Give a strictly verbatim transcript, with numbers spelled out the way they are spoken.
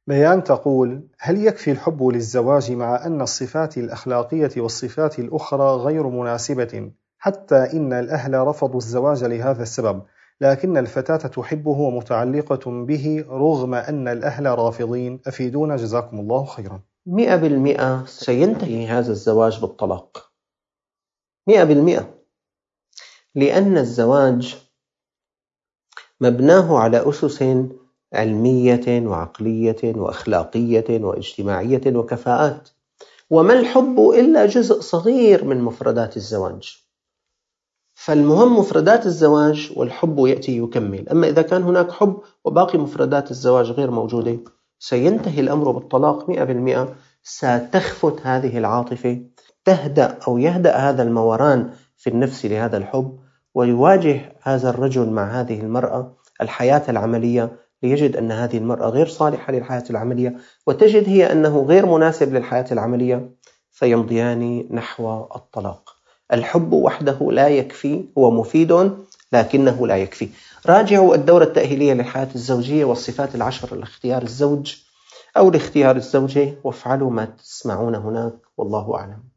بيان تقول: هل يكفي الحب للزواج مع أن الصفات الأخلاقية والصفات الأخرى غير مناسبة، حتى إن الأهل رفضوا الزواج لهذا السبب، لكن الفتاة تحبه ومتعلقة به رغم أن الأهل رافضين؟ أفيدونا جزاكم الله خيرا. مئة بالمئة سينتهي هذا الزواج بالطلاق، مئة بالمئة، لأن الزواج مبناه على أسس علمية وعقلية وأخلاقية واجتماعية وكفاءات، وما الحب إلا جزء صغير من مفردات الزواج. فالمهم مفردات الزواج، والحب يأتي يكمل. أما إذا كان هناك حب وباقي مفردات الزواج غير موجودة، سينتهي الأمر بالطلاق مئة بالمئة. ستخفت هذه العاطفة، تهدأ أو يهدأ هذا الموران في النفس لهذا الحب، ويواجه هذا الرجل مع هذه المرأة الحياة العملية، ليجد أن هذه المرأة غير صالحة للحياة العملية، وتجد هي أنه غير مناسب للحياة العملية، فيمضيان نحو الطلاق. الحب وحده لا يكفي، هو مفيد لكنه لا يكفي. راجعوا الدورة التأهيلية للحياة الزوجية والصفات العشر لاختيار الزوج أو لاختيار الزوجة، وافعلوا ما تسمعون هناك، والله أعلم.